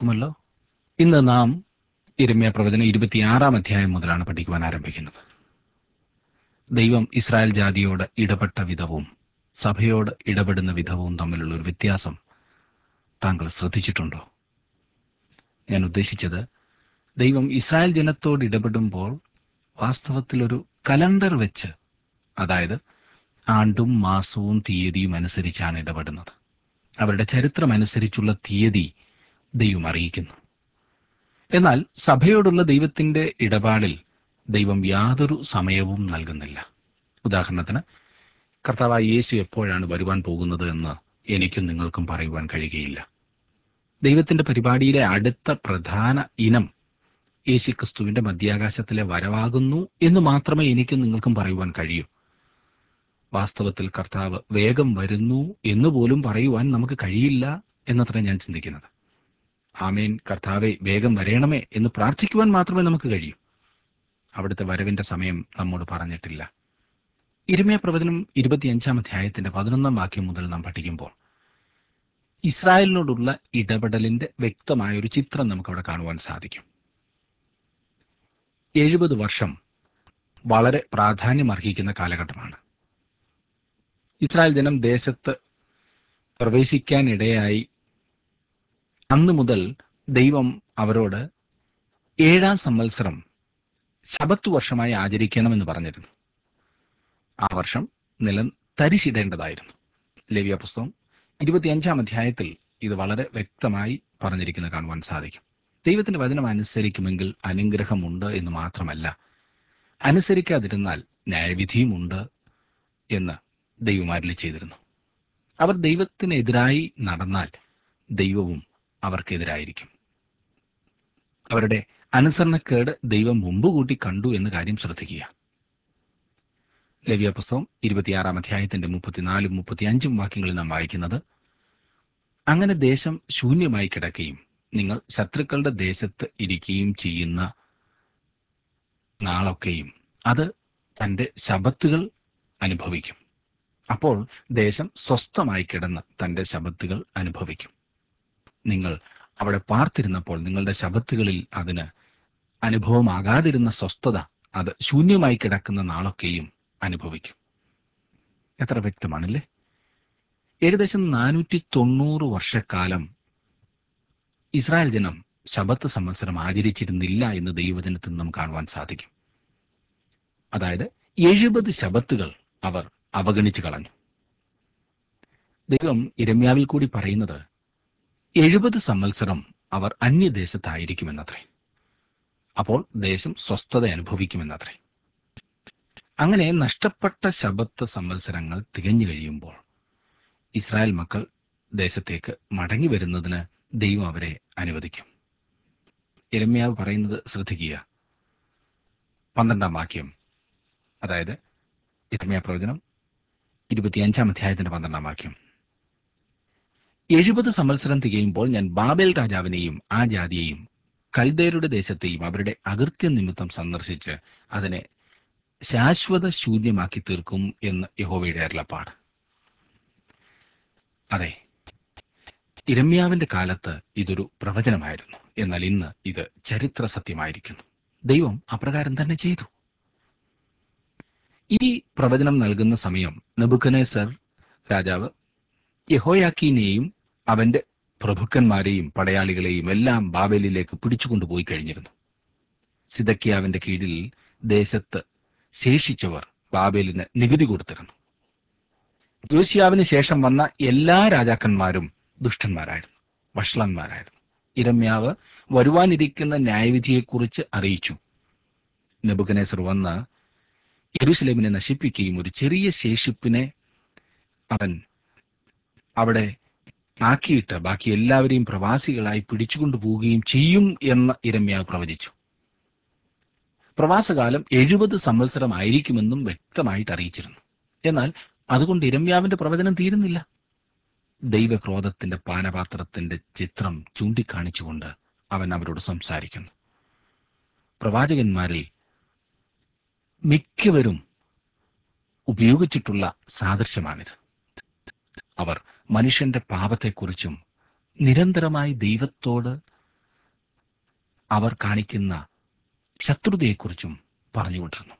ല്ലോ ഇന്ന് നാം യിരെമ്യാ പ്രവചനം 26 അധ്യായം മുതലാണ് പഠിക്കുവാൻ ആരംഭിക്കുന്നത്. ദൈവം ഇസ്രായേൽ ജാതിയോട് ഇടപെട്ട വിധവും സഭയോട് ഇടപെടുന്ന വിധവും തമ്മിലുള്ള ഒരു വ്യത്യാസം താങ്കൾ ശ്രദ്ധിച്ചിട്ടുണ്ടോ? ഞാൻ ഉദ്ദേശിച്ചത്, ദൈവം ഇസ്രായേൽ ജനത്തോട് ഇടപെടുമ്പോൾ വാസ്തവത്തിൽ ഒരു കലണ്ടർ വെച്ച്, അതായത് ആണ്ടും മാസവും തീയതിയും അനുസരിച്ചാണ് ഇടപെടുന്നത്. അവരുടെ ചരിത്രമനുസരിച്ചുള്ള തീയതി ദൈവം അറിയിക്കുന്നു. എന്നാൽ സഭയോടുള്ള ദൈവത്തിന്റെ ഇടപാടിൽ ദൈവം യാതൊരു സമയവും നൽകുന്നില്ല. ഉദാഹരണത്തിന്, കർത്താവായ യേശു എപ്പോഴാണ് വരുവാൻ പോകുന്നത് എന്ന് എനിക്കും നിങ്ങൾക്കും പറയുവാൻ കഴിയുകയില്ല. ദൈവത്തിന്റെ പരിപാടിയിലെ അടുത്ത പ്രധാന ഇനം യേശുക്രിസ്തുവിന്റെ മധ്യാകാശത്തിലെ വരവാകുന്നു എന്ന് മാത്രമേ എനിക്കും നിങ്ങൾക്കും പറയുവാൻ കഴിയൂ. വാസ്തവത്തിൽ കർത്താവ് വേഗം വരുന്നു എന്നുപോലും പറയുവാൻ നമുക്ക് കഴിയില്ല എന്നത്ര ഞാൻ ചിന്തിക്കുന്നത്. ആമേൻ, കർത്താവെ വേഗം വരേണമേ എന്ന് പ്രാർത്ഥിക്കുവാൻ മാത്രമേ നമുക്ക് കഴിയൂ. അവിടുത്തെ വരവിന്റെ സമയം നമ്മോട് പറഞ്ഞിട്ടില്ല. യിരെമ്യാ പ്രവചനം 25 അധ്യായത്തിന്റെ 11 വാക്യം മുതൽ നാം പഠിക്കുമ്പോൾ ഇസ്രായേലിനോടുള്ള ഇടപെടലിന്റെ വ്യക്തമായ ഒരു ചിത്രം നമുക്കവിടെ കാണുവാൻ സാധിക്കും. 70 വർഷം വളരെ പ്രാധാന്യമർഹിക്കുന്ന കാലഘട്ടമാണ്. ഇസ്രായേൽ ജനം ദേശത്ത് പ്രവേശിക്കാനിടയായി അന്ന് മുതൽ ദൈവം അവരോട് 7-ാം സംവത്സരം ശബത്ത് വർഷമായി ആചരിക്കണമെന്ന് പറഞ്ഞിരുന്നു. ആ വർഷം നിലം തരിശിടേണ്ടതായിരുന്നു. ലേവ്യ പുസ്തകം 25 അധ്യായത്തിൽ ഇത് വളരെ വ്യക്തമായി പറഞ്ഞിരിക്കുന്നത് കാണുവാൻ സാധിക്കും. ദൈവത്തിന്റെ വചനം അനുസരിക്കുമെങ്കിൽ അനുഗ്രഹമുണ്ട് എന്ന് മാത്രമല്ല, അനുസരിക്കാതിരുന്നാൽ ന്യായവിധിയുമുണ്ട് എന്ന് ദൈവം അരുളി ചെയ്തിരുന്നു. അവർ ദൈവത്തിനെതിരായി നടന്നാൽ ദൈവവും അവർക്കെതിരായിരിക്കും. അവരുടെ അനുസരണക്കേട് ദൈവം മുമ്പുകൂട്ടി കണ്ടു എന്ന കാര്യം ശ്രദ്ധിക്കുക. ലേവ്യ പുസ്തകം 26 അധ്യായത്തിന്റെ 34 35 വാക്യങ്ങളിൽ നാം വായിക്കുന്നത്, അങ്ങനെ ദേശം ശൂന്യമായി കിടക്കുകയും നിങ്ങൾ ശത്രുക്കളുടെ ദേശത്ത് ഇരിക്കുകയും ചെയ്യുന്ന നാളൊക്കെയും അത് തന്റെ ശബത്തുകൾ അനുഭവിക്കും. അപ്പോൾ ദേശം സ്വസ്ഥമായി കിടന്ന് തന്റെ ശബത്തുകൾ അനുഭവിക്കും. നിങ്ങൾ അവിടെ പാർത്തിരുന്നപ്പോൾ നിങ്ങളുടെ ശബത്തുകളിൽ അതിന് അനുഭവമാകാതിരുന്ന സ്വസ്ഥത അത് ശൂന്യമായി കിടക്കുന്ന നാളൊക്കെയും അനുഭവിക്കും. എത്ര വ്യക്തമാണല്ലേ? ഏകദേശം 490 വർഷക്കാലം ഇസ്രായേൽ ജനം ശബത്ത് സംവത്സരം ആചരിച്ചിരുന്നില്ല എന്ന് ദൈവവചനത്തിൽ നാം കാണുവാൻ സാധിക്കും. അതായത് 70 ശബത്തുകൾ അവർ അവഗണിച്ചു കളഞ്ഞു. ദൈവം യിരെമ്യാവിൽ കൂടി പറയുന്നത് 70 സംവത്സരം അവർ അന്യദേശത്തായിരിക്കുമെന്നത്രേ. അപ്പോൾ ദേശം സ്വസ്ഥത അനുഭവിക്കുമെന്നത്രേ. അങ്ങനെ നഷ്ടപ്പെട്ട ശബത്ത് സംവത്സരങ്ങൾ തികഞ്ഞു കഴിയുമ്പോൾ ഇസ്രായേൽ മക്കൾ ദേശത്തേക്ക് മടങ്ങി വരുന്നതിന് ദൈവം അവരെ അനുവദിക്കും. യിരെമ്യാവ് പറയുന്നത് ശ്രദ്ധിക്കുക. 12-ാം വാക്യം, അതായത് യിരെമ്യാ പ്രവചനം 25 അധ്യായത്തിന്റെ 12-ാം വാക്യം, 70 സംവത്സരം തികയുമ്പോൾ ഞാൻ ബാബേൽ രാജാവിനെയും ആ ജാതിയെയും കൽദയരുടെ ദേശത്തെയും അവരുടെ അകൃത്യം നിമിത്തം സന്ദർശിച്ച് അതിനെ ശാശ്വത ശൂന്യമാക്കി തീർക്കും എന്ന് യഹോവയുടെ അരുളപ്പാട്. അതെ, യിരെമ്യാവിന്റെ കാലത്ത് ഇതൊരു പ്രവചനമായിരുന്നു. എന്നാൽ ഇന്ന് ഇത് ചരിത്ര സത്യമായിരിക്കുന്നു. ദൈവം അപ്രകാരം തന്നെ ചെയ്തു. ഈ പ്രവചനം നൽകുന്ന സമയം നെബൂഖദ്നേസർ രാജാവ് യെഹോയാക്കീനെയും അവന്റെ പ്രഭുക്കന്മാരെയും പടയാളികളെയും എല്ലാം ബാബേലിലേക്ക് പിടിച്ചുകൊണ്ടുപോയി കഴിഞ്ഞിരുന്നു. സിദക്കിയാവിന്റെ കീഴിൽ ദേശത്ത് ശേഷിച്ചവർ ബാബേലിന് നികുതി കൊടുത്തിരുന്നു. യോശിയാവിന് ശേഷം വന്ന എല്ലാ രാജാക്കന്മാരും ദുഷ്ടന്മാരായിരുന്നു, വഷളന്മാരായിരുന്നു. യിരെമ്യാവ് വരുവാനിരിക്കുന്ന ന്യായവിധിയെക്കുറിച്ച് അറിയിച്ചു. നെബൂഖദ്നേസർ വന്ന് യെരൂശലേമിനെ നശിപ്പിക്കുകയും ഒരു ചെറിയ ശേഷിപ്പിനെ അവൻ അവിടെ ആക്കിയിട്ട് ബാക്കി എല്ലാവരെയും പ്രവാസികളായി പിടിച്ചുകൊണ്ടുപോവുകയും ചെയ്യും എന്ന് യിരെമ്യാവ് പ്രവചിച്ചു. പ്രവാസകാലം 70 സംവത്സരമായിരിക്കുമെന്നും വ്യക്തമായിട്ട് അറിയിച്ചിരുന്നു. എന്നാൽ അതുകൊണ്ട് യിരെമ്യാവിന്റെ പ്രവചനം തീരുന്നില്ല. ദൈവക്രോധത്തിന്റെ പാനപാത്രത്തിന്റെ ചിത്രം ചൂണ്ടിക്കാണിച്ചുകൊണ്ട് അവൻ അവരോട് സംസാരിക്കുന്നു. പ്രവാചകന്മാരിൽ മിക്കവരും ഉപയോഗിച്ചിട്ടുള്ള സാദൃശ്യമാണിത്. അവർ മനുഷ്യന്റെ പാപത്തെക്കുറിച്ചും നിരന്തരമായി ദൈവത്തോട് അവർ കാണിക്കുന്ന ശത്രുതയെക്കുറിച്ചും പറഞ്ഞുകൊണ്ടിരുന്നു.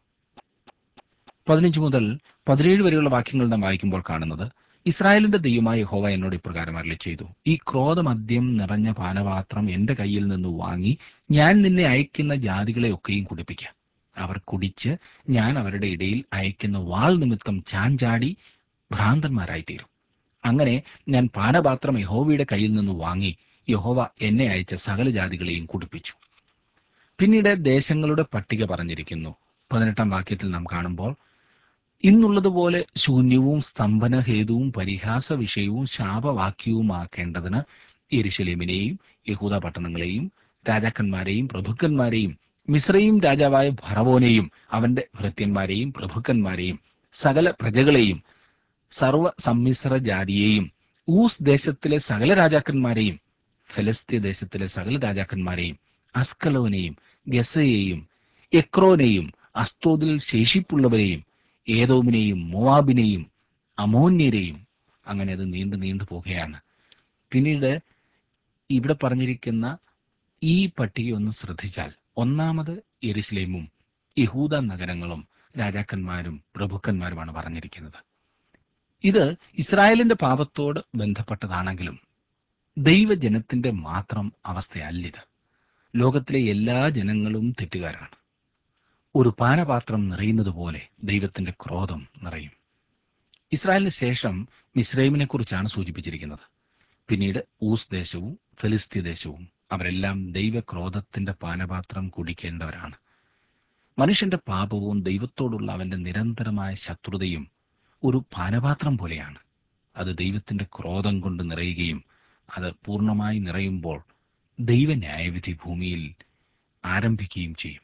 15 മുതൽ 17 വരെയുള്ള വാക്യങ്ങൾ നാം വായിക്കുമ്പോൾ കാണുന്നത്, ഇസ്രായേലിന്റെ ദൈവമായ യഹോവ എന്നോട് ഇപ്രകാരം അരുളിച്ചെയ്തു, ഈ ക്രോധമദ്യം നിറഞ്ഞ പാനപാത്രം എന്റെ കയ്യിൽ നിന്ന് വാങ്ങി ഞാൻ നിന്നെ അയക്കുന്ന ജാതികളെ ഒക്കെയും കുടിപ്പിക്കാം. അവർ കുടിച്ച് ഞാൻ അവരുടെ ഇടയിൽ അയക്കുന്ന വാൾ നിമിത്തം ചാഞ്ചാടി ഭ്രാന്തന്മാരായിത്തീരും. അങ്ങനെ ഞാൻ പാനപാത്രം യഹോവയുടെ കയ്യിൽ നിന്ന് വാങ്ങി യഹോവ എന്നെ അയച്ച സകല ജാതികളെയും കുടിപ്പിച്ചു. പിന്നീട് ദേശങ്ങളുടെ പട്ടിക പറഞ്ഞിരിക്കുന്നു. 18 വാക്യത്തിൽ നാം കാണുമ്പോൾ, ഇന്നുള്ളതുപോലെ ശൂന്യവും സ്തംഭനഹേതുവും പരിഹാസ വിഷയവും ശാപവാക്യവുമാക്കേണ്ടതിന് യെരൂശലേമിനെയും യഹൂദ പട്ടണങ്ങളെയും രാജാക്കന്മാരെയും പ്രഭുക്കന്മാരെയും മിസ്രയീം രാജാവായ ഫറവോനെയും അവന്റെ ഭൃത്യന്മാരെയും പ്രഭുക്കന്മാരെയും സകല പ്രജകളെയും സർവ്വ സമ്മിശ്ര ജാതിയെയും ഊസ് ദേശത്തിലെ സകല രാജാക്കന്മാരെയും ഫെലിസ്ത്യ ദേശത്തിലെ സകല രാജാക്കന്മാരെയും അസ്കലോനെയും ഗസയെയും എക്രോനെയും അസ്തോദിൽ ശേഷിപ്പുള്ളവരെയും ഏദോമിനെയും മോവാബിനെയും അമോന്യരെയും, അങ്ങനെ അത് നീണ്ടു നീണ്ടു പോകുകയാണ്. പിന്നീട് ഇവിടെ പറഞ്ഞിരിക്കുന്ന ഈ പട്ടിക ഒന്ന് ശ്രദ്ധിച്ചാൽ, ഒന്നാമത് യെരൂശലേമും യഹൂദ നഗരങ്ങളും രാജാക്കന്മാരും പ്രഭുക്കന്മാരുമാണ് പറഞ്ഞിരിക്കുന്നത്. ഇത് ഇസ്രായേലിന്റെ പാപത്തോട് ബന്ധപ്പെട്ടതാണെങ്കിലും ദൈവജനത്തിന്റെ മാത്രം അവസ്ഥയല്ലിത്. ലോകത്തിലെ എല്ലാ ജനങ്ങളും തെറ്റുകാരാണ്. ഒരു പാനപാത്രം നിറയുന്നത് പോലെ ദൈവത്തിന്റെ ക്രോധം നിറയും. ഇസ്രായേലിന് ശേഷം മിസ്രൈമിനെ കുറിച്ചാണ് സൂചിപ്പിച്ചിരിക്കുന്നത്. പിന്നീട് ഊസ് ദേശവും ഫെലിസ്ത്യ ദേശവും, അവരെല്ലാം ദൈവക്രോധത്തിന്റെ പാനപാത്രം കുടിക്കേണ്ടവരാണ്. മനുഷ്യന്റെ പാപവും ദൈവത്തോടുള്ള അവന്റെ നിരന്തരമായ ശത്രുതയും ഒരു പാനപാത്രം പോലെയാണ്. അത് ദൈവത്തിന്റെ ക്രോധം കൊണ്ട് നിറയുകയും അത് പൂർണ്ണമായി നിറയുമ്പോൾ ദൈവന്യായവിധി ഭൂമിയിൽ ആരംഭിക്കുകയും ചെയ്യും.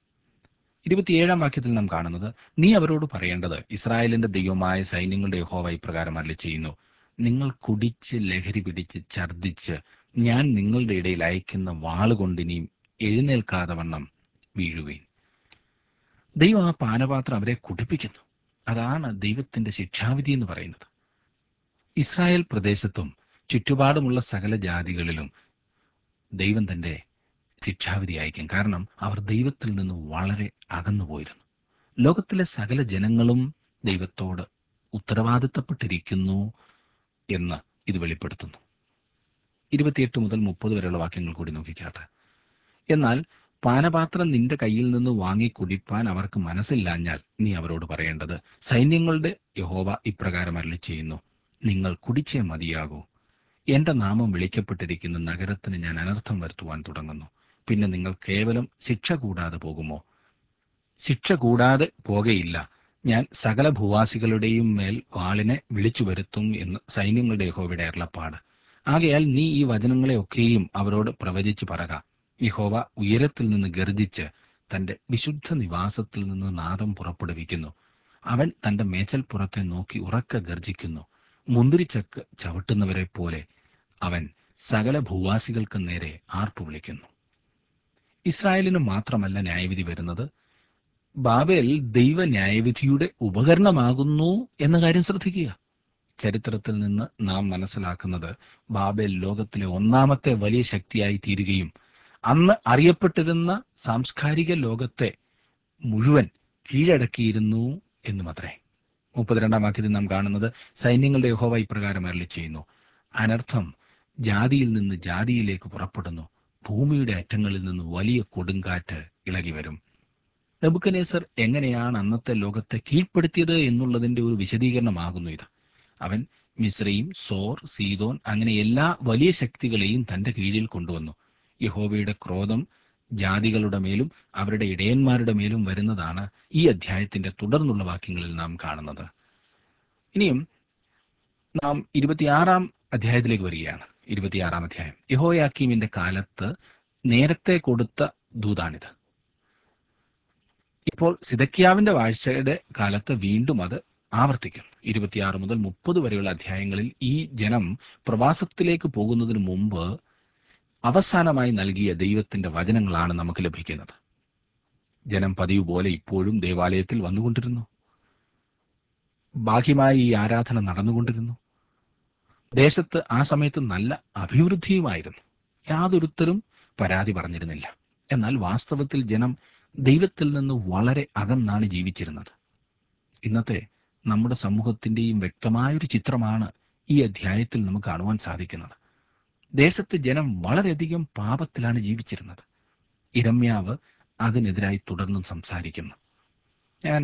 27 വാക്യത്തിൽ നാം കാണുന്നത്, നീ അവരോട് പറയേണ്ടത്, ഇസ്രായേലിന്റെ ദൈവമായ സൈന്യങ്ങളുടെ യഹോവ ഇപ്രകാരം അരുളിച്ചെയ്യുന്നു, നിങ്ങൾ കുടിച്ച് ലഹരി പിടിച്ച് ഛർദ്ദിച്ച് ഞാൻ നിങ്ങളുടെ ഇടയിൽ അയക്കുന്ന വാളുകൊണ്ട് ഇനിയും എഴുന്നേൽക്കാതെ വണ്ണം വീഴുവീൻ. ദൈവം ആ പാനപാത്രം അവരെ കുടിപ്പിക്കുന്നു. അതാണ് ദൈവത്തിന്റെ ശിക്ഷാവിധി എന്ന് പറയുന്നത്. ഇസ്രായേൽ പ്രദേശത്തും ചുറ്റുപാടുമുള്ള സകല ജാതികളിലും ദൈവം തന്റെ ശിക്ഷാവിധി അയക്കും. കാരണം അവർ ദൈവത്തിൽ നിന്ന് വളരെ അകന്നുപോയിരുന്നു. ലോകത്തിലെ സകല ജനങ്ങളും ദൈവത്തോട് ഉത്തരവാദിത്തപ്പെട്ടിരിക്കുന്നു എന്ന് ഇത് വെളിപ്പെടുത്തുന്നു. 28 മുതൽ 30 വരെയുള്ള വാക്യങ്ങൾ കൂടി നോക്കിക്കാട്ടെ. എന്നാൽ പാനപാത്രം നിന്റെ കയ്യിൽ നിന്ന് വാങ്ങി കുടിപ്പാൻ അവർക്ക് മനസ്സില്ലാഞ്ഞാൽ നീ അവരോട് പറയേണ്ടത്, സൈന്യങ്ങളുടെ യഹോവ ഇപ്രകാരം അരുളിച്ചെയ്യുന്നു, നിങ്ങൾ കുടിച്ചേ മതിയാകൂ. എന്റെ നാമം വിളിക്കപ്പെട്ടിരിക്കുന്ന നഗരത്തിന് ഞാൻ അനർത്ഥം വരുത്തുവാൻ തുടങ്ങുന്നു. പിന്നെ നിങ്ങൾ കേവലം ശിക്ഷ കൂടാതെ പോകുമോ? ശിക്ഷ കൂടാതെ പോകയില്ല. ഞാൻ സകല ഭൂവാസികളുടെയും മേൽ വാളിനെ വിളിച്ചു വരുത്തും എന്ന് സൈന്യങ്ങളുടെ യഹോവയുടെ അരുളപ്പാട്. ആകയാൽ നീ ഈ വചനങ്ങളെ ഒക്കെയും അവരോട് പ്രവചിച്ചു പറക. യഹോവ ഉയരത്തിൽ നിന്ന് ഗർജിച്ച് തന്റെ വിശുദ്ധ നിവാസത്തിൽ നിന്ന് നാദം പുറപ്പെടുവിക്കുന്നു. അവൻ തന്റെ മേച്ചൽപ്പുറത്തെ നോക്കി ഉറക്കെ ഗർജിക്കുന്നു. മുന്തിരിച്ചക്ക് ചവിട്ടുന്നവരെ പോലെ അവൻ സകല ഭൂവാസികൾക്ക് നേരെ ആർപ്പു വിളിക്കുന്നു. ഇസ്രായേലിന് മാത്രമല്ല ന്യായവിധി വരുന്നത്, ബാബേൽ ദൈവ ന്യായവിധിയുടെ ഉപകരണമാകുന്നു എന്ന കാര്യം ശ്രദ്ധിക്കുക. ചരിത്രത്തിൽ നിന്ന് നാം മനസ്സിലാക്കുന്നത്, ബാബേൽ ലോകത്തിലെ ഒന്നാമത്തെ വലിയ ശക്തിയായി തീരുകയും അന്ന് അറിയപ്പെട്ടിരുന്ന സാംസ്കാരിക ലോകത്തെ മുഴുവൻ കീഴടക്കിയിരുന്നു എന്നുമത്രേ. 32 വാക്യത്തിൽ നാം കാണുന്നത്, സൈന്യങ്ങളുടെ യഹോവ ഇപ്രകാരം അരുളിച്ചെയ്യുന്നു, അനർത്ഥം ജാതിയിൽ നിന്ന് ജാതിയിലേക്ക് പുറപ്പെടുന്നു. ഭൂമിയുടെ അറ്റങ്ങളിൽ നിന്ന് വലിയ കൊടുങ്കാറ്റ് ഇളകി വരും. നെബൂഖദ്നേസർ എങ്ങനെയാണ് അന്നത്തെ ലോകത്തെ കീഴ്പ്പെടുത്തിയത് എന്നുള്ളതിന്റെ ഒരു വിശദീകരണമാകുന്നു ഇത്. അവൻ മിസ്രയീം, സോർ, സീദോൻ അങ്ങനെ എല്ലാ വലിയ ശക്തികളെയും തന്റെ കീഴിൽ കൊണ്ടുവന്നു. യഹോവയുടെ ക്രോധം ജാതികളുടെ മേലും അവരുടെ ഇടയന്മാരുടെ മേലും വരുന്നതാണ് ഈ അധ്യായത്തിന്റെ തുടർന്നുള്ള വാക്യങ്ങളിൽ നാം കാണുന്നത്. ഇനിയും നാം 26 അധ്യായത്തിലേക്ക് വരികയാണ്. 26 അധ്യായം യെഹോയാക്കീമിന്റെ കാലത്ത് നേരത്തെ കൊടുത്ത ദൂതാണിത്. ഇപ്പോൾ സിദക്കിയാവിന്റെ വാഴ്ചയുടെ കാലത്ത് വീണ്ടും അത് ആവർത്തിക്കും. 26 മുതൽ 30 വരെയുള്ള അധ്യായങ്ങളിൽ ഈ ജനം പ്രവാസത്തിലേക്ക് പോകുന്നതിന് മുമ്പ് അവസാനമായി നൽകിയ ദൈവത്തിന്റെ വചനങ്ങളാണ് നമുക്ക് ലഭിക്കുന്നത്. ജനം പതിവ് പോലെ ഇപ്പോഴും ദേവാലയത്തിൽ വന്നുകൊണ്ടിരുന്നു. ബാഹ്യമായി ഈ ആരാധന നടന്നുകൊണ്ടിരുന്നു. ദേശത്ത് ആ സമയത്ത് നല്ല അഭിവൃദ്ധിയുമായിരുന്നു. യാതൊരുത്തരും പരാതി പറഞ്ഞിരുന്നില്ല. എന്നാൽ വാസ്തവത്തിൽ ജനം ദൈവത്തിൽ നിന്ന് വളരെ അകന്നാണ് ജീവിച്ചിരുന്നത്. ഇന്നത്തെ നമ്മുടെ സമൂഹത്തിന്റെയും വ്യക്തമായൊരു ചിത്രമാണ് ഈ അധ്യായത്തിൽ നമുക്ക് കാണുവാൻ സാധിക്കുന്നത്. ദേശത്ത് ജനം വളരെയധികം പാപത്തിലാണ് ജീവിച്ചിരുന്നത്. ഇരമ്യാവ് അതിനെതിരായി തുടർന്നും സംസാരിക്കുന്നു. ഞാൻ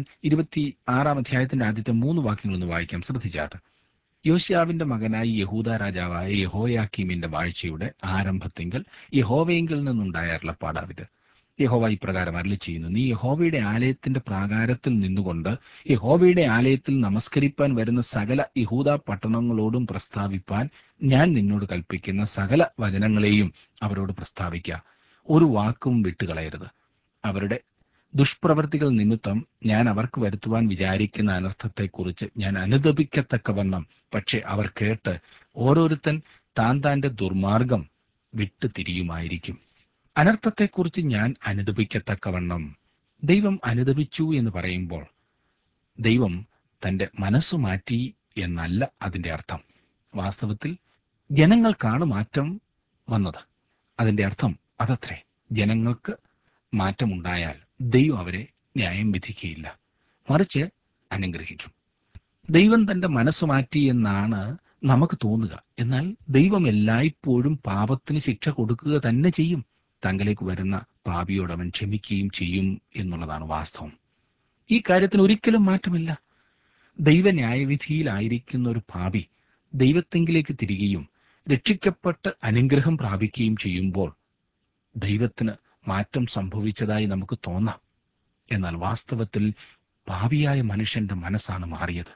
26 ആദ്യത്തെ 3 വാക്യങ്ങളൊന്ന് വായിക്കാം, ശ്രദ്ധിച്ചാട്ട്. യോശിയാവിന്റെ മകനായി യഹൂദ രാജാവായ യഹോയാക്കീമിന്റെ വാഴ്ചയുടെ ആരംഭത്തിങ്കൽ യഹോവയെങ്കിൽ നിന്നുണ്ടായ അരുളപ്പാടാവിത്. യഹോവ ഇപ്രകാരം അരുളിച്ചെയ്യുന്നു: നീ യഹോവയുടെ ആലയത്തിന്റെ പ്രാകാരത്തിൽ നിന്നുകൊണ്ട് യഹോവയുടെ ആലയത്തിൽ നമസ്കരിപ്പാൻ വരുന്ന സകല യഹൂദ പട്ടണങ്ങളോടും പ്രസ്താവിപ്പാൻ ഞാൻ നിന്നോട് കൽപ്പിക്കുന്ന സകല വചനങ്ങളെയും അവരോട് പ്രസ്താവിക്ക. ഒരു വാക്കും വിട്ടുകളയരുത്. അവരുടെ ദുഷ്പ്രവൃത്തികൾ നിമിത്തം ഞാൻ അവർക്ക് വരുത്തുവാൻ വിചാരിക്കുന്ന അനർത്ഥത്തെക്കുറിച്ച് ഞാൻ അനുതപിക്കത്തക്കവണ്ണം പക്ഷെ അവർ കേട്ട് ഓരോരുത്തൻ താൻ താന്റെ ദുർമാർഗം വിട്ടു തിരിയുമായിരിക്കും. അനർത്ഥത്തെക്കുറിച്ച് ഞാൻ അനുതപിക്കത്തക്കവണ്ണം, ദൈവം അനുതപിച്ചു എന്ന് പറയുമ്പോൾ ദൈവം തന്റെ മനസ്സു മാറ്റി എന്നല്ല അതിന്റെ അർത്ഥം. വാസ്തവത്തിൽ ജനങ്ങൾക്കാണ് മാറ്റം വന്നത്. അതിന്റെ അർത്ഥം അതത്രേ. ജനങ്ങൾക്ക് മാറ്റമുണ്ടായാൽ ദൈവം അവരെ ന്യായം വിധിക്കുകയില്ല, മറിച്ച് അനുഗ്രഹിക്കും. ദൈവം തന്റെ മനസ്സു മാറ്റി എന്നാണ് നമുക്ക് തോന്നുക. എന്നാൽ ദൈവം എല്ലായ്പ്പോഴും പാപത്തിന് ശിക്ഷ കൊടുക്കുക തന്നെ ചെയ്യും. തങ്കലേക്ക് വരുന്ന പാപിയോട് അവൻ ക്ഷമിക്കുകയും ചെയ്യും എന്നുള്ളതാണ് വാസ്തവം. ഈ കാര്യത്തിന് ഒരിക്കലും മാറ്റമില്ല. ദൈവ ന്യായവിധിയിലായിരിക്കുന്ന ഒരു പാപി ദൈവത്തെങ്കിലേക്ക് തിരികെയും രക്ഷിക്കപ്പെട്ട് അനുഗ്രഹം പ്രാപിക്കുകയും ചെയ്യുമ്പോൾ ദൈവത്തിന് മാറ്റം സംഭവിച്ചതായി നമുക്ക് തോന്നാം. എന്നാൽ വാസ്തവത്തിൽ പാപിയായ മനുഷ്യന്റെ മനസ്സാണ് മാറിയത്.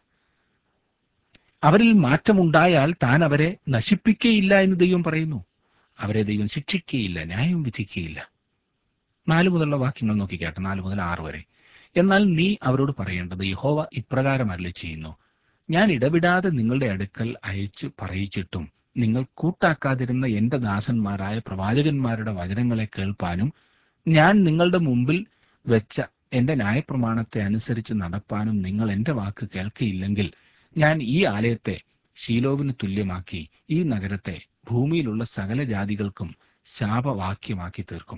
അവരിൽ മാറ്റമുണ്ടായാൽ താൻ അവരെ നശിപ്പിക്കുകയില്ല എന്ന് ദൈവം പറയുന്നു. അവരെ ദൈവം ശിക്ഷിക്കുകയില്ല, ന്യായം വിധിക്കുകയില്ല. 4 മുതലുള്ള വാക്യങ്ങൾ നോക്കിക്കാട്ടെ, 4 മുതൽ 6 വരെ. എന്നാൽ നീ അവരോട് പറയേണ്ടത്, യഹോവ ഇപ്രകാരം അരുളിച്ചെയ്യുന്നു: ഞാൻ ഇടവിടാതെ നിങ്ങളുടെ അടുക്കൽ അയച്ച് പറയിച്ചിട്ടും നിങ്ങൾ കൂട്ടാക്കാതിരുന്ന എന്റെ ദാസന്മാരായ പ്രവാചകന്മാരുടെ വചനങ്ങളെ കേൾപ്പാനും ഞാൻ നിങ്ങളുടെ മുമ്പിൽ വെച്ച എന്റെ ന്യായപ്രമാണത്തെ അനുസരിച്ച് നടപ്പാനും നിങ്ങൾ എന്റെ വാക്ക് കേൾക്കയില്ലെങ്കിൽ ഞാൻ ഈ ആലയത്തെ ശീലോവിന് തുല്യമാക്കി ഈ നഗരത്തെ ഭൂമിയിലുള്ള സകല ജാതികൾക്കും ശാപവാക്യമാക്കി തീർക്കും.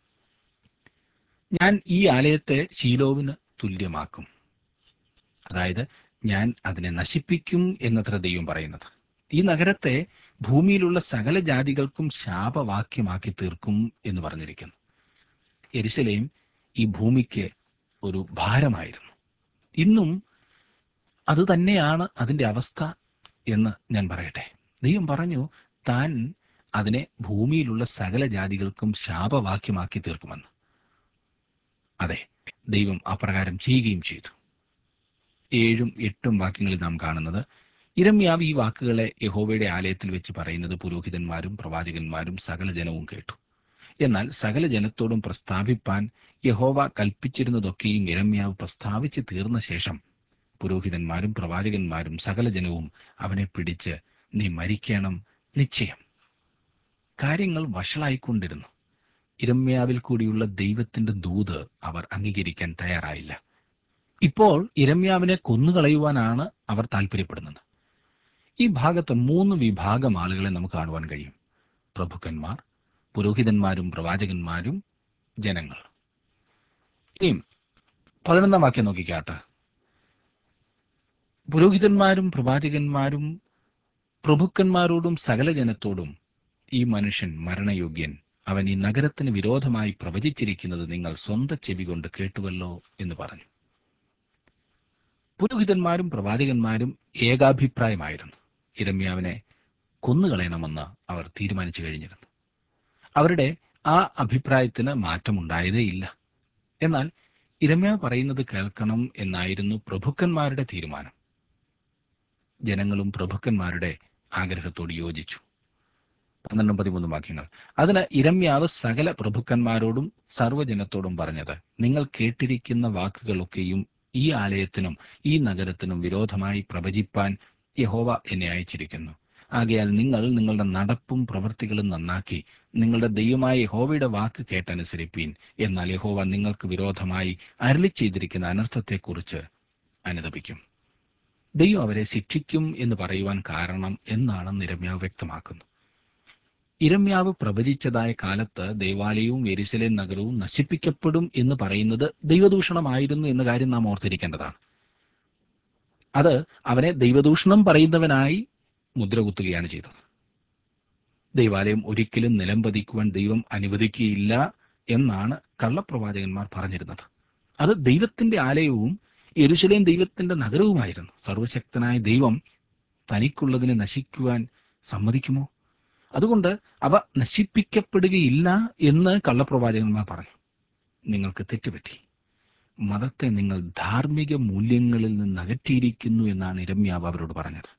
ഞാൻ ഈ ആലയത്തെ ശീലോവിന് തുല്യമാക്കും. അതായത് ഞാൻ അതിനെ നശിപ്പിക്കും എന്നത്ര ദൈവം പറയുന്നത്. ഈ നഗരത്തെ ഭൂമിയിലുള്ള സകല ജാതികൾക്കും ശാപവാക്യമാക്കി തീർക്കും എന്ന് പറഞ്ഞിരിക്കുന്നു. യെരുശലേം ഈ ഭൂമിക്ക് ഒരു ഭാരമായിരുന്നു. ഇന്നും അതുതന്നെയാണ് അതിന്റെ അവസ്ഥ എന്ന് ഞാൻ പറയട്ടെ. ദൈവം പറഞ്ഞു താൻ അതിനെ ഭൂമിയിലുള്ള സകല ജാതികൾക്കും ശാപവാക്യമാക്കി തീർക്കുമെന്ന്. അതെ, ദൈവം അപ്രകാരം ചെയ്യുകയും ചെയ്തു. 7, 8 വാക്യങ്ങളിൽ നാം കാണുന്നത്, യിരെമ്യാവ് ഈ വാക്കുകളെ യഹോവയുടെ ആലയത്തിൽ വെച്ച് പറയുന്നത് പുരോഹിതന്മാരും പ്രവാചകന്മാരും സകല ജനവും കേട്ടു. എന്നാൽ സകല ജനത്തോടും പ്രസ്താവിപ്പാൻ യഹോവ കൽപ്പിച്ചിരുന്നതൊക്കെയും യിരെമ്യാവ് പ്രസ്താവിച്ച് തീർന്ന ശേഷം പുരോഹിതന്മാരും പ്രവാചകന്മാരും സകല ജനവും അവനെ പിടിച്ച്, നീ മരിക്കണം നിശ്ചയം. കാര്യങ്ങൾ വഷളായിക്കൊണ്ടിരുന്നു. യിരെമ്യാവിൽ കൂടിയുള്ള ദൈവത്തിന്റെ ദൂത് അവർ അംഗീകരിക്കാൻ തയ്യാറായില്ല. ഇപ്പോൾ യിരെമ്യാവിനെ കൊന്നുകളയുവാനാണ് അവർ താല്പര്യപ്പെടുന്നത്. ഈ ഭാഗത്ത് 3 വിഭാഗം ആളുകളെ നമുക്ക് കാണുവാൻ കഴിയും: പ്രഭുക്കന്മാർ, പുരോഹിതന്മാരും പ്രവാചകന്മാരും, ജനങ്ങൾ. ഇനിയും 11 വാക്യം നോക്കിക്കാട്ടെ. പുരോഹിതന്മാരും പ്രവാചകന്മാരും പ്രഭുക്കന്മാരോടും സകല ജനത്തോടും, ഈ മനുഷ്യൻ മരണയോഗ്യൻ, അവൻ ഈ നഗരത്തിന് വിരോധമായി പ്രവചിച്ചിരിക്കുന്നത് നിങ്ങൾ സ്വന്തം ചെവി കൊണ്ട് കേട്ടുവല്ലോ എന്ന് പറഞ്ഞു. പുരോഹിതന്മാരും പ്രവാചകന്മാരും ഏകാഭിപ്രായമായിരുന്നു. യിരെമ്യാവിനെ കൊന്നുകളയണമെന്ന് അവർ തീരുമാനിച്ചു കഴിഞ്ഞിരുന്നു. അവരുടെ ആ അഭിപ്രായത്തിന് മാറ്റമുണ്ടായതേയില്ല. എന്നാൽ യിരെമ്യാവ് പറയുന്നത് കേൾക്കണം എന്നായിരുന്നു പ്രഭുക്കന്മാരുടെ തീരുമാനം. ജനങ്ങളും പ്രഭുക്കന്മാരുടെ ആഗ്രഹത്തോട് യോജിച്ചു. 12, 13 വാക്യങ്ങൾ. അതിന് യിരെമ്യാവ് സകല പ്രഭുക്കന്മാരോടും സർവ്വജനത്തോടും പറഞ്ഞത്, നിങ്ങൾ കേട്ടിരിക്കുന്ന വാക്കുകളൊക്കെയും ഈ ആലയത്തിനും ഈ നഗരത്തിനും വിരോധമായി പ്രവചിപ്പാൻ യഹോവ എന്നെ അയച്ചിരിക്കുന്നു. ആകയാൽ നിങ്ങൾ നിങ്ങളുടെ നടപ്പും പ്രവൃത്തികളും നന്നാക്കി നിങ്ങളുടെ ദൈവമായ യഹോവയുടെ വാക്ക് കേട്ടനുസരിപ്പീൻ. എന്നാൽ യഹോവ നിങ്ങൾക്ക് വിരോധമായി അരുളിച്ചെയ്തിരിക്കുന്ന അനർത്ഥത്തെക്കുറിച്ച് അനുതപിക്കും. ദൈവം അവരെ ശിക്ഷിക്കും എന്ന് പറയുവാൻ കാരണം എന്നാണ് യിരെമ്യാവ് വ്യക്തമാക്കുന്നു. ഇരമ്യാവ് പ്രവചിച്ചതായ കാലത്ത് ദേവാലയവും യെരൂശലേം നഗരവും നശിപ്പിക്കപ്പെടും എന്ന് പറയുന്നത് ദൈവദൂഷണമായിരുന്നു എന്ന കാര്യം നാം ഓർത്തിരിക്കേണ്ടതാണ്. അത് അവനെ ദൈവദൂഷണം പറയുന്നവനായി മുദ്രകുത്തുകയാണ് ചെയ്തത്. ദൈവാലയം ഒരിക്കലും നിലംപതിക്കുവാൻ ദൈവം അനുവദിക്കുകയില്ല എന്നാണ് കള്ളപ്രവാചകന്മാർ പറഞ്ഞിരുന്നത്. അത് ദൈവത്തിന്റെ ആലയവും യെരൂശലേം ദൈവത്തിന്റെ നഗരവുമായിരുന്നു. സർവശക്തനായ ദൈവം തനിക്കുള്ളതിനെ നശിക്കുവാൻ സമ്മതിക്കുമോ? അതുകൊണ്ട് അവ നശിപ്പിക്കപ്പെടുകയില്ല എന്ന് കള്ളപ്രവാചകന്മാർ പറഞ്ഞു. നിങ്ങൾക്ക് തെറ്റുപറ്റി. മതത്തെ നിങ്ങൾ ധാർമ്മിക മൂല്യങ്ങളിൽ നിന്ന് അകറ്റിയിരിക്കുന്നു എന്നാണ് ഇരമ്യാവ് അവരോട് പറഞ്ഞത്.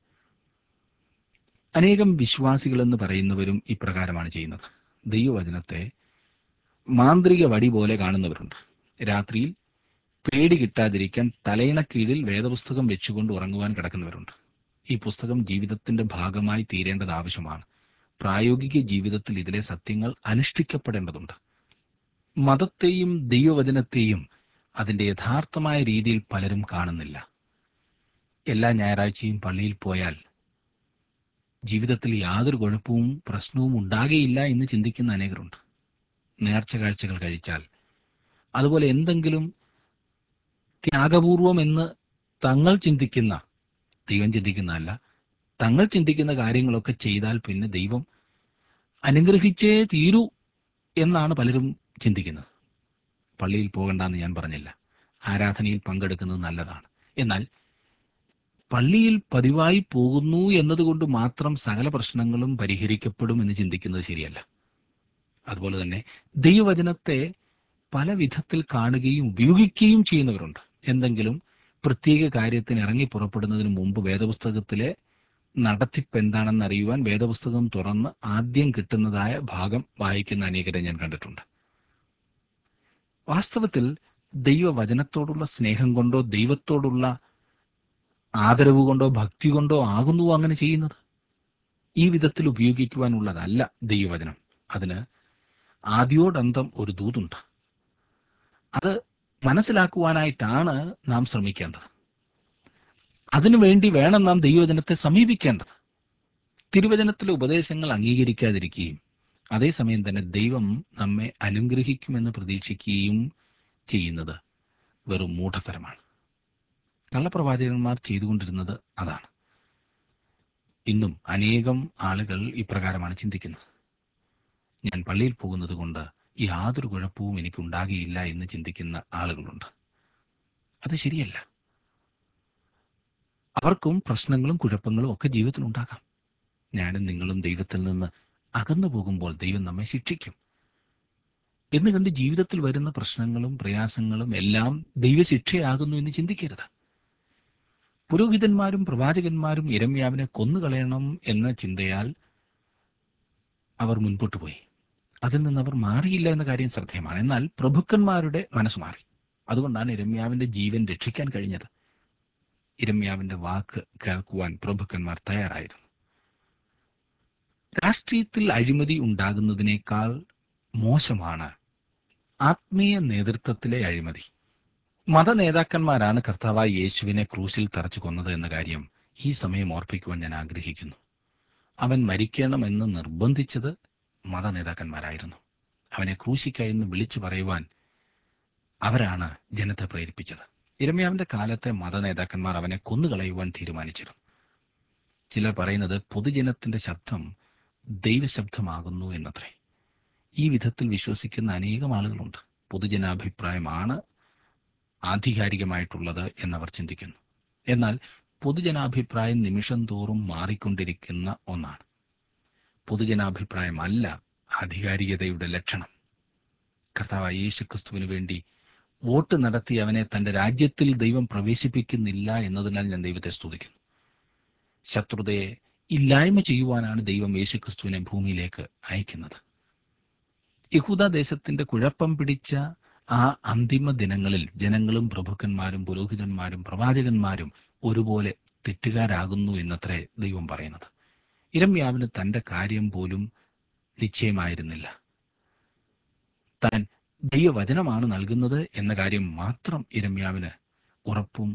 അനേകം വിശ്വാസികളെന്ന് പറയുന്നവരും ഇപ്രകാരമാണ് ചെയ്യുന്നത്. ദൈവവചനത്തെ മാന്ത്രിക വടി പോലെ കാണുന്നവരുണ്ട്. രാത്രിയിൽ പേടി കിട്ടാതിരിക്കാൻ തലയിണ കീഴിൽ വേദപുസ്തകം വെച്ചുകൊണ്ട് ഉറങ്ങുവാൻ കിടക്കുന്നവരുണ്ട്. ഈ പുസ്തകം ജീവിതത്തിന്റെ ഭാഗമായി തീരേണ്ടത് ആവശ്യമാണ്. പ്രായോഗിക ജീവിതത്തിൽ ഇതിലെ സത്യങ്ങൾ അനുഷ്ഠിക്കപ്പെടേണ്ടതുണ്ട്. മതത്തെയും ദൈവവചനത്തെയും അതിന്റെ യഥാർത്ഥമായ രീതിയിൽ പലരും കാണുന്നില്ല. എല്ലാ ഞായറാഴ്ചയും പള്ളിയിൽ പോയാൽ ജീവിതത്തിൽ യാതൊരു കുഴപ്പവും പ്രശ്നവും ഉണ്ടാകുകയില്ല എന്ന് ചിന്തിക്കുന്ന അനേകരുണ്ട്. നേർച്ച കാഴ്ചകൾ കഴിച്ചാൽ, അതുപോലെ എന്തെങ്കിലും ത്യാഗപൂർവം എന്ന് തങ്ങൾ ചിന്തിക്കുന്ന, ദൈവം ചിന്തിക്കുന്നതല്ല, തങ്ങൾ ചിന്തിക്കുന്ന കാര്യങ്ങളൊക്കെ ചെയ്താൽ പിന്നെ ദൈവം അനുഗ്രഹിച്ചേ തീരൂ എന്നാണ് പലരും ചിന്തിക്കുന്നത്. പള്ളിയിൽ പോകണ്ടെന്ന് ഞാൻ പറഞ്ഞില്ല. ആരാധനയിൽ പങ്കെടുക്കുന്നത് നല്ലതാണ്. എന്നാൽ പള്ളിയിൽ പതിവായി പോകുന്നു എന്നതുകൊണ്ട് മാത്രം സകല പ്രശ്നങ്ങളും പരിഹരിക്കപ്പെടും എന്ന് ചിന്തിക്കുന്നത് ശരിയല്ല. അതുപോലെ തന്നെ ദൈവവചനത്തെ പല വിധത്തിൽ കാണുകയും ഉപയോഗിക്കുകയും ചെയ്യുന്നവരുണ്ട്. എന്തെങ്കിലും പ്രത്യേക കാര്യത്തിന് ഇറങ്ങി പുറപ്പെടുന്നതിന് മുമ്പ് വേദപുസ്തകത്തിലെ നടത്തിപ്പ് എന്താണെന്ന് അറിയുവാൻ വേദപുസ്തകം തുറന്ന് ആദ്യം കിട്ടുന്നതായ ഭാഗം വായിക്കുന്ന അനേകരെ ഞാൻ കണ്ടിട്ടുണ്ട്. വാസ്തവത്തിൽ ദൈവവചനത്തോടുള്ള സ്നേഹം കൊണ്ടോ ദൈവത്തോടുള്ള ആദരവ് കൊണ്ടോ ഭക്തി കൊണ്ടോ ആകുന്നു അങ്ങനെ ചെയ്യുന്നത്. ഈ വിധത്തിൽ ഉപയോഗിക്കുവാനുള്ളതല്ല ദൈവവചനം. അതിന് ആദ്യോടന്തം ഒരു ദൂതുണ്ട്. അത് മനസ്സിലാക്കുവാനായിട്ടാണ് നാം ശ്രമിക്കേണ്ടത്. അതിനുവേണ്ടി വേണം നാം ദൈവവചനത്തെ സമീപിക്കേണ്ടത്. തിരുവചനത്തിലെ ഉപദേശങ്ങൾ അംഗീകരിക്കാതിരിക്കുകയും അതേസമയം തന്നെ ദൈവം നമ്മെ അനുഗ്രഹിക്കുമെന്ന് പ്രതീക്ഷിക്കുകയും ചെയ്യുന്നത് വെറും മൂഢത്തരമാണ്. കള്ളപ്രവാചകന്മാർ ചെയ്തുകൊണ്ടിരുന്നത് അതാണ്. ഇന്നും അനേകം ആളുകൾ ഇപ്രകാരമാണ് ചിന്തിക്കുന്നത്. ഞാൻ പള്ളിയിൽ പോകുന്നത് കൊണ്ട് യാതൊരു കുഴപ്പവും എനിക്കുണ്ടാകുകയില്ല എന്ന് ചിന്തിക്കുന്ന ആളുകളുണ്ട്. അത് ശരിയല്ല. അവർക്കും പ്രശ്നങ്ങളും കുഴപ്പങ്ങളും ഒക്കെ ജീവിതത്തിൽ ഉണ്ടാകാം. ഞാനും നിങ്ങളും ദൈവത്തിൽ നിന്ന് അകന്നു പോകുമ്പോൾ ദൈവം നമ്മെ ശിക്ഷിക്കും എന്ന് കണ്ട് ജീവിതത്തിൽ വരുന്ന പ്രശ്നങ്ങളും പ്രയാസങ്ങളും എല്ലാം ദൈവശിക്ഷയാകുന്നു എന്ന് ചിന്തിക്കരുത്. പുരോഹിതന്മാരും പ്രവാചകന്മാരും യിരെമ്യാവിനെ കൊന്നുകളയണം എന്ന ചിന്തയാൽ അവർ മുൻപോട്ട് പോയി. അതിൽ നിന്ന് അവർ മാറിയില്ല എന്ന കാര്യം ശ്രദ്ധേയമാണ്. എന്നാൽ പ്രഭുക്കന്മാരുടെ മനസ്സ് മാറി. അതുകൊണ്ടാണ് യിരെമ്യാവിന്റെ ജീവൻ രക്ഷിക്കാൻ കഴിഞ്ഞത്. യിരെമ്യാവിന്റെ വാക്ക് കേൾക്കുവാൻ പ്രഭുക്കന്മാർ തയ്യാറായിരുന്നു. രാഷ്ട്രീയത്തിൽ അഴിമതി ഉണ്ടാകുന്നതിനേക്കാൾ മോശമാണ് ആത്മീയ നേതൃത്വത്തിലെ അഴിമതി. മതനേതാക്കന്മാരാണ് കർത്താവായ യേശുവിനെ ക്രൂശിൽ തറച്ചു കൊന്നത് എന്ന കാര്യം ഈ സമയം ഓർപ്പിക്കുവാൻ ഞാൻ ആഗ്രഹിക്കുന്നു. അവൻ മരിക്കണമെന്ന് നിർബന്ധിച്ചത് മതനേതാക്കന്മാരായിരുന്നു. അവനെ ക്രൂശിക്ക എന്ന് വിളിച്ചു പറയുവാൻ അവരാണ് ജനത്തെ പ്രേരിപ്പിച്ചത്. യിരെമ്യാവിന്റെ കാലത്തെ മതനേതാക്കന്മാർ അവനെ കൊന്നുകളയുവാൻ തീരുമാനിച്ചിരുന്നു. ചിലർ പറയുന്നത് പൊതുജനത്തിന്റെ ശബ്ദം ദൈവശബ്ദമാകുന്നു എന്നത്രേ. ഈ വിധത്തിൽ വിശ്വസിക്കുന്ന അനേകം ആളുകളുണ്ട്. പൊതുജനാഭിപ്രായമാണ് ആധികാരികമായിട്ടുള്ളത് എന്നവർ ചിന്തിക്കുന്നു. എന്നാൽ പൊതുജനാഭിപ്രായം നിമിഷം തോറും മാറിക്കൊണ്ടിരിക്കുന്ന ഒന്നാണ്. പൊതുജനാഭിപ്രായമല്ല ആധികാരികതയുടെ ലക്ഷണം. കർത്താവായ യേശുക്രിസ്തുവിന് വേണ്ടി വോട്ട് നടത്തി അവനെ തന്റെ രാജ്യത്തിൽ ദൈവം പ്രവേശിപ്പിക്കുന്നില്ല എന്നതിനാൽ ഞാൻ ദൈവത്തെ സ്തുതിക്കുന്നു. ശത്രുതയെ ഇല്ലായ്മ ചെയ്യുവാനാണ് ദൈവം യേശുക്രിസ്തുവിനെ ഭൂമിയിലേക്ക് അയക്കുന്നത്. യഹൂദ ദേശത്തിന്റെ കുഴപ്പം പിടിച്ച ആ അന്തിമ ദിനങ്ങളിൽ ജനങ്ങളും പ്രഭുക്കന്മാരും പുരോഹിതന്മാരും പ്രവാചകന്മാരും ഒരുപോലെ തെറ്റുകാരാകുന്നു എന്നത്രേ ദൈവം പറയുന്നത്. യിരെമ്യാവിന് തന്റെ കാര്യം പോലും നിശ്ചയമായിരുന്നില്ല. താൻ ദൈവവചനമാണ് നൽകുന്നത് എന്ന കാര്യം മാത്രം യിരെമ്യാവിന് ഉറപ്പും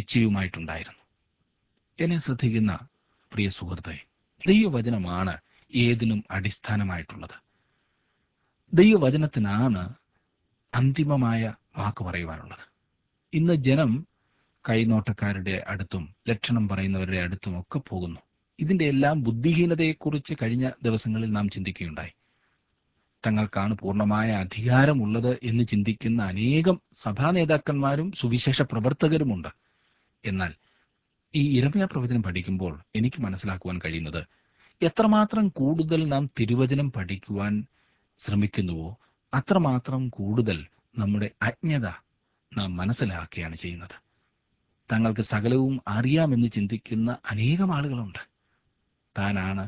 നിശ്ചയവുമായിട്ടുണ്ടായിരുന്നു. എന്നെ ശ്രദ്ധിക്കുന്ന പ്രിയ സുഹൃത്തെ, ദൈവവചനമാണ് ഏതിനും അടിസ്ഥാനമായിട്ടുള്ളത്. ദൈവവചനത്തിനാണ് അന്തിമമായ വാക്ക് പറയുവാനുള്ളത്. ഇന്ന് ജനം കൈനോട്ടക്കാരുടെ അടുത്തും ലക്ഷണം പറയുന്നവരുടെ അടുത്തും ഒക്കെ പോകുന്നു. ഇതിന്റെ എല്ലാം ബുദ്ധിഹീനതയെക്കുറിച്ച് കഴിഞ്ഞ ദിവസങ്ങളിൽ നാം ചിന്തിക്കുകയുണ്ടായി. തങ്ങൾക്കാണ് പൂർണ്ണമായ അധികാരമുള്ളത് എന്ന് ചിന്തിക്കുന്ന അനേകം സഭാ നേതാക്കന്മാരും സുവിശേഷ പ്രവർത്തകരുമുണ്ട്. എന്നാൽ ഈ യിരെമ്യാ പ്രവചനം പഠിക്കുമ്പോൾ എനിക്ക് മനസ്സിലാക്കുവാൻ കഴിയുന്നത്, എത്രമാത്രം കൂടുതൽ നാം തിരുവചനം പഠിക്കുവാൻ ശ്രമിക്കുന്നുവോ അത്രമാത്രം കൂടുതൽ നമ്മുടെ അജ്ഞത നാം മനസ്സിലാക്കുകയാണ് ചെയ്യുന്നത്. തങ്ങൾക്ക് സകലവും അറിയാമെന്ന് ചിന്തിക്കുന്ന അനേകം ആളുകളുണ്ട്. താനാണ്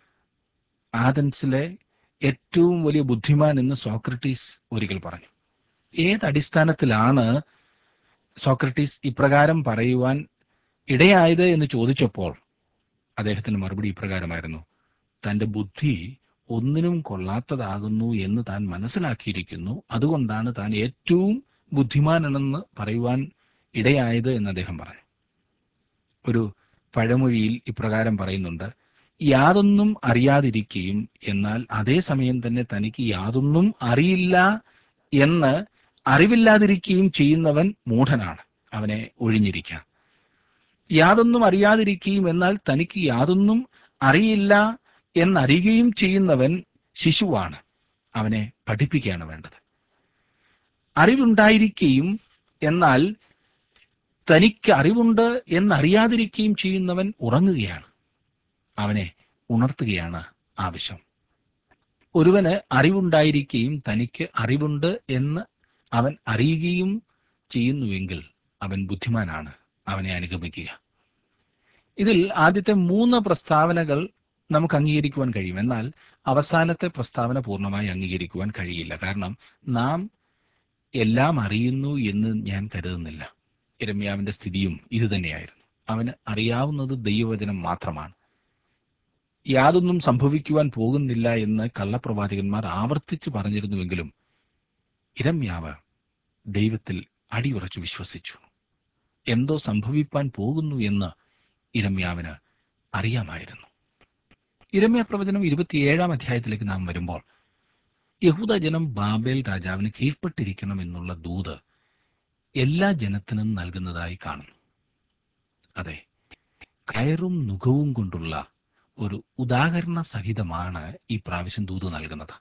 ആഥൻസിലെ ഏറ്റവും വലിയ ബുദ്ധിമാൻ എന്ന് സോക്രട്ടീസ് ഒരിക്കൽ പറഞ്ഞു. ഏതടിസ്ഥാനത്തിലാണ് സോക്രട്ടീസ് ഇപ്രകാരം പറയുവാൻ ഇടയായത് എന്ന് ചോദിച്ചപ്പോൾ അദ്ദേഹത്തിന്റെ മറുപടി ഇപ്രകാരമായിരുന്നു: തന്റെ ബുദ്ധി ഒന്നിനും കൊള്ളാത്തതാകുന്നു എന്ന് താൻ മനസ്സിലാക്കിയിരിക്കുന്നു, അതുകൊണ്ടാണ് താൻ ഏറ്റവും ബുദ്ധിമാനെന്ന് പറയുവാൻ ഇടയായത് എന്ന് അദ്ദേഹം പറഞ്ഞു. ഒരു പഴമൊഴിയിൽ ഇപ്രകാരം പറയുന്നുണ്ട്: യാതൊന്നും അറിയാതിരിക്കുകയും എന്നാൽ അതേസമയം തന്നെ തനിക്ക് യാതൊന്നും അറിയില്ല എന്ന് അറിവില്ലാതിരിക്കുകയും ചെയ്യുന്നവൻ മൂഢനാണ്, അവനെ ഒഴിഞ്ഞിരിക്കാം. യാതൊന്നും അറിയാതിരിക്കുകയും എന്നാൽ തനിക്ക് യാതൊന്നും അറിയില്ല എന്നറിയുകയും ചെയ്യുന്നവൻ ശിശുവാണ്, അവനെ പഠിപ്പിക്കുകയാണ് വേണ്ടത്. അറിവുണ്ടായിരിക്കുകയും എന്നാൽ തനിക്ക് അറിവുണ്ട് എന്നറിയാതിരിക്കുകയും ചെയ്യുന്നവൻ ഉറങ്ങുകയാണ്, അവനെ ഉണർത്തുകയാണ് ആവശ്യം. ഒരുവന് അറിവുണ്ടായിരിക്കുകയും തനിക്ക് അറിവുണ്ട് എന്ന് അവൻ അറിയുകയും ചെയ്യുന്നുവെങ്കിൽ അവൻ ബുദ്ധിമാനാണ്, അവനെ അനുഗമിക്കുക. ഇതിൽ ആദ്യത്തെ 3 പ്രസ്താവനകൾ നമുക്ക് അംഗീകരിക്കുവാൻ കഴിയും. എന്നാൽ അവസാനത്തെ പ്രസ്താവന പൂർണ്ണമായി അംഗീകരിക്കുവാൻ കഴിയില്ല. കാരണം നാം എല്ലാം അറിയുന്നു എന്ന് ഞാൻ കരുതുന്നില്ല. യിരെമ്യാവിന്റെ സ്ഥിതിയും ഇതുതന്നെയായിരുന്നു. അവന് അറിയാവുന്നത് ദൈവവചനം മാത്രമാണ്. യാതൊന്നും സംഭവിക്കുവാൻ പോകുന്നില്ല എന്ന് കള്ളപ്രവാചകന്മാർ ആവർത്തിച്ച് പറഞ്ഞിരുന്നുവെങ്കിലും യിരെമ്യാവ് ദൈവത്തിൽ അടിയുറച്ചു വിശ്വസിച്ചു. എന്തോ സംഭവിപ്പാൻ പോകുന്നു എന്ന് യിരെമ്യാവിന് അറിയാമായിരുന്നു. യിരെമ്യാ പ്രവചനം 27 അധ്യായത്തിലേക്ക് നാം വരുമ്പോൾ യഹൂദ ജനം ബാബേൽ രാജാവിന് കീഴ്പ്പെട്ടിരിക്കണം എന്നുള്ള ദൂത് എല്ലാ ജനത്തിനും നൽകുന്നതായി കാണുന്നു. അതെ, കയറും നുകവും കൊണ്ടുള്ള ഒരു ഉദാഹരണ സഹിതമാണ് ഈ പ്രാവശ്യം ദൂത് നൽകുന്നത്.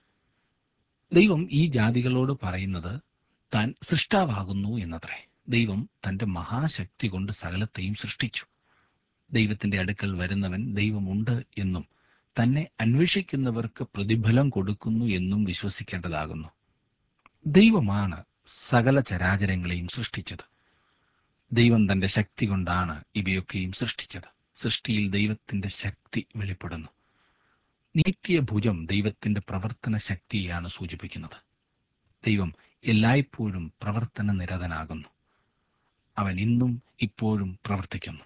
ദൈവം ഈ ജാതികളോട് പറയുന്നത് താൻ സൃഷ്ടാവാകുന്നു എന്നത്രേ. ദൈവം തന്റെ മഹാശക്തി കൊണ്ട് സകലത്തെയും സൃഷ്ടിച്ചു. ദൈവത്തിന്റെ അടുക്കൽ വരുന്നവൻ ദൈവമുണ്ട് എന്നും തന്നെ അന്വേഷിക്കുന്നവർക്ക് പ്രതിഫലം കൊടുക്കുന്നു എന്നും വിശ്വസിക്കേണ്ടതാകുന്നു. ദൈവമാണ് സകല ചരാചരങ്ങളെയും സൃഷ്ടിച്ചത്. ദൈവം തന്റെ ശക്തി കൊണ്ടാണ് ഇവയൊക്കെയും സൃഷ്ടിച്ചത്. സൃഷ്ടിയിൽ ദൈവത്തിന്റെ ശക്തി വെളിപ്പെടുന്നു. നീട്ടിയ ഭുജം ദൈവത്തിന്റെ പ്രവർത്തന ശക്തിയെയാണ് സൂചിപ്പിക്കുന്നത്. ദൈവം എല്ലായ്പ്പോഴും പ്രവർത്തന നിരതനാകുന്നു. അവൻ ഇന്നും ഇപ്പോഴും പ്രവർത്തിക്കുന്നു.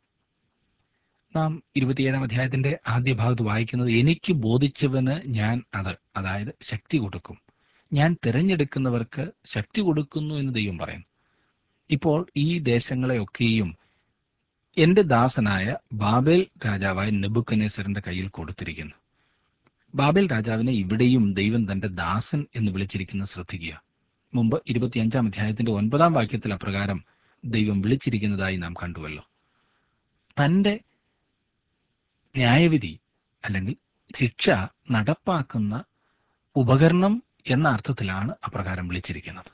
നാം 27 അധ്യായത്തിന്റെ ആദ്യ ഭാഗത്ത് വായിക്കുന്നത്, എനിക്ക് ബോധിച്ചവന് ഞാൻ അതായത് ശക്തി കൊടുക്കും, ഞാൻ തിരഞ്ഞെടുക്കുന്നവർക്ക് ശക്തി കൊടുക്കുന്നു എന്ന് ദൈവം പറയുന്നു. ഇപ്പോൾ ഈ ദേശങ്ങളെയൊക്കെയും എന്റെ ദാസനായ ബാബേൽ രാജാവായ നെബൂഖദ്നേസറിന്റെ കയ്യിൽ കൊടുത്തിരിക്കുന്നു. ബാബേൽ രാജാവിനെ ഇവിടെയും ദൈവം തന്റെ ദാസൻ എന്ന് വിളിച്ചിരിക്കുന്നത് ശ്രദ്ധിക്കുക. മുമ്പ് 25 അധ്യായത്തിന്റെ 9 വാക്യത്തിൽ അപ്രകാരം ദൈവം വിളിച്ചിരിക്കുന്നതായി നാം കണ്ടുവല്ലോ. തന്റെ ന്യായവിധി അല്ലെങ്കിൽ ശിക്ഷ നടപ്പാക്കുന്ന ഉപകരണം എന്ന അർത്ഥത്തിലാണ് അപ്രകാരം വിളിച്ചിരിക്കുന്നത്.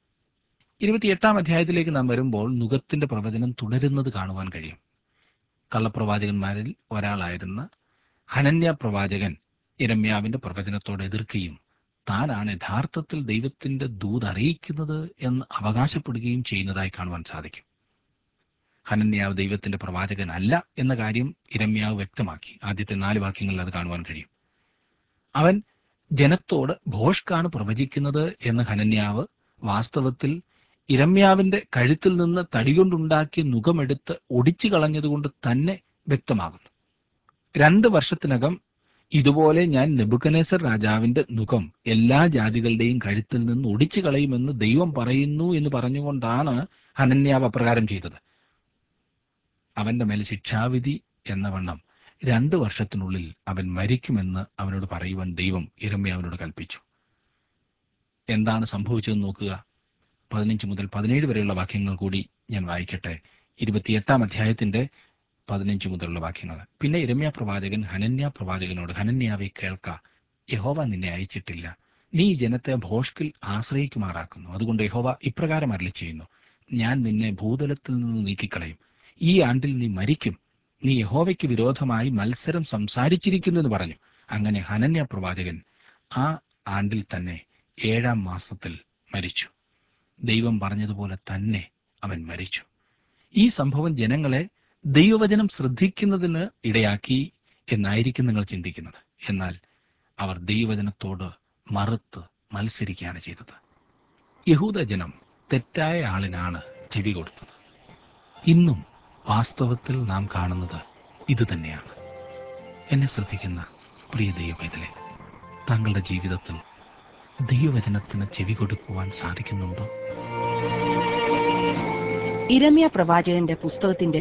28 അധ്യായത്തിലേക്ക് നാം വരുമ്പോൾ നുകത്തിന്റെ പ്രവചനം തുടരുന്നത് കാണുവാൻ കഴിയും. കള്ളപ്രവാചകന്മാരിൽ ഒരാളായിരുന്ന ഹനന്യ പ്രവാചകൻ യിരെമ്യാവിന്റെ പ്രവചനത്തോട് എതിർക്കുകയും താനാണ് യഥാർത്ഥത്തിൽ ദൈവത്തിന്റെ ദൂത് അറിയിക്കുന്നത് എന്ന് അവകാശപ്പെടുകയും ചെയ്യുന്നതായി കാണുവാൻ സാധിക്കും. ഹനന്യാവ് ദൈവത്തിന്റെ പ്രവാചകൻ അല്ല എന്ന കാര്യം യിരെമ്യാവ് വ്യക്തമാക്കി. ആദ്യത്തെ 4 വാക്യങ്ങളിൽ അത് കാണുവാൻ കഴിയും. അവൻ ജനത്തോട് ഭോഷ്കാണ് പ്രവചിക്കുന്നത് എന്ന് ഹനന്യാവ് വാസ്തവത്തിൽ യിരെമ്യാവിന്റെ കഴുത്തിൽ നിന്ന് തടികൊണ്ടുണ്ടാക്കിയ നുകമെടുത്ത് ഒടിച്ചു കളഞ്ഞതുകൊണ്ട് തന്നെ വ്യക്തമാകുന്നു. 2 വർഷത്തിനകം ഇതുപോലെ ഞാൻ നെബൂഖദ്നേസർ രാജാവിന്റെ നുകം എല്ലാ ജാതികളുടെയും കഴുത്തിൽ നിന്ന് ഒടിച്ചു കളയുമെന്ന് ദൈവം പറയുന്നു എന്ന് പറഞ്ഞുകൊണ്ടാണ് ഹനന്യാവ് അപ്രകാരം ചെയ്തത്. അവന്റെ മേൽ ശിക്ഷാവിധി എന്ന വണ്ണം 2 വർഷത്തിനുള്ളിൽ അവൻ മരിക്കുമെന്ന് അവനോട് പറയുവാൻ ദൈവം യിരെമ്യാവിനോട് കൽപ്പിച്ചു. എന്താണ് സംഭവിച്ചതെന്ന് നോക്കുക. 15 മുതൽ 17 വരെയുള്ള വാക്യങ്ങൾ കൂടി ഞാൻ വായിക്കട്ടെ. 28 അധ്യായത്തിന്റെ 15 മുതലുള്ള വാക്യങ്ങൾ. പിന്നെ യിരെമ്യാ പ്രവാചകൻ ഹനന്യാ പ്രവാചകനോട്, ഹനന്യാവേ കേൾക്ക, യഹോവ നിന്നെ അയച്ചിട്ടില്ല. നീ ഈ ജനത്തെ ഭോഷ്കിൽ ആശ്രയിക്കുമാറാക്കുന്നു. അതുകൊണ്ട് യഹോവ ഇപ്രകാരം അരുളിച്ചെയ്യുന്നു, ഞാൻ നിന്നെ ഭൂതലത്തിൽ നിന്ന് നീക്കിക്കളയും. ഈ ആണ്ടിൽ നീ മരിക്കും. നീ യഹോവയ്ക്ക് വിരോധമായി മത്സരം സംസാരിച്ചിരിക്കുന്നു എന്ന് പറഞ്ഞു. അങ്ങനെ ഹനന്യാ പ്രവാചകൻ ആ ആണ്ടിൽ തന്നെ 7-ാം മാസത്തിൽ മരിച്ചു. ദൈവം പറഞ്ഞതുപോലെ തന്നെ അവൻ മരിച്ചു. ഈ സംഭവം ജനങ്ങളെ ദൈവവചനം ശ്രദ്ധിക്കുന്നതിന് ഇടയാക്കി എന്നായിരിക്കും നിങ്ങൾ ചിന്തിക്കുന്നത്. എന്നാൽ അവർ ദൈവവചനത്തോട് മറുത്ത് മത്സരിക്കുകയാണ് ചെയ്തത്. യഹൂദജനം തെറ്റായ ആളിനാണ് ചെവി കൊടുത്തത്. ഇന്നും വാസ്തവത്തിൽ നാം കാണുന്നത് ഇതുതന്നെയാണ്. എന്നെ ശ്രദ്ധിക്കുന്ന പ്രിയ ദൈവപൈതലേ, താങ്കളുടെ ജീവിതത്തിൽ ദൈവവചനത്തിന് ചെവി കൊടുക്കുവാൻ സാധിക്കുന്നുണ്ടോ? യിരെമ്യാ പ്രവാചകന്റെ പുസ്തകത്തിന്റെ